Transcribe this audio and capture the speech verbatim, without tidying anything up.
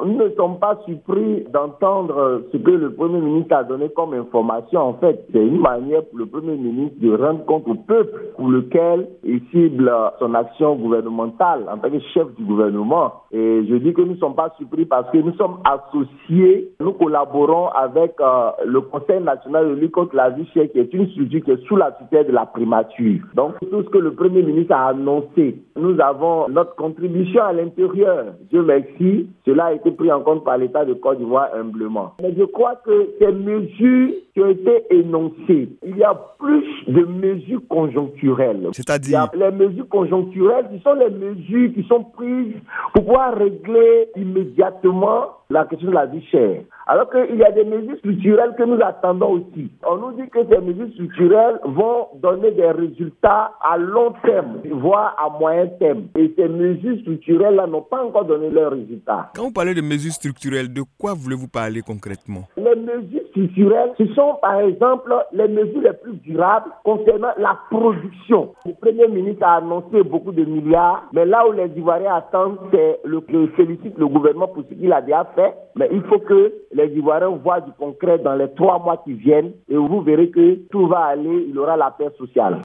Nous ne sommes pas surpris d'entendre ce que le Premier ministre a donné comme information. En fait, c'est une manière pour le Premier ministre de rendre compte au peuple pour lequel il cible son action gouvernementale en tant que chef du gouvernement. Et je dis que nous ne sommes pas surpris parce que nous sommes associés, nous collaborons avec euh, le Conseil national de lutte contre la vie chère, qui est une structure qui est sous la tutelle de la primature. Donc, tout ce que le Premier ministre a annoncé, nous avons notre contribution à l'intérieur. Dieu merci, cela a été pris en compte par l'État de Côte d'Ivoire humblement. Mais je crois que ces mesures qui ont été énoncées, il y a plus de mesures conjoncturelles. C'est-à-dire? Les mesures conjoncturelles, ce sont les mesures qui sont prises pour pouvoir régler immédiatement la question de la vie chère. Alors qu'il y a des mesures structurelles que nous attendons aussi. On nous dit que ces mesures structurelles vont donner des résultats à long terme, voire à moyen terme. Et ces mesures structurelles-là n'ont pas encore donné leurs résultats. Quand vous parlez de mesures structurelles, de quoi voulez-vous parler concrètement? Les mesures structurelles, ce sont par exemple les mesures les plus durables concernant la production. Le Premier ministre a annoncé beaucoup de milliards, mais là où les Ivoiriens attendent, c'est le, je félicite le gouvernement pour ce qu'il a déjà fait, mais il faut que les Ivoiriens voient du concret dans les trois mois qui viennent et vous verrez que tout va aller, il aura la paix sociale.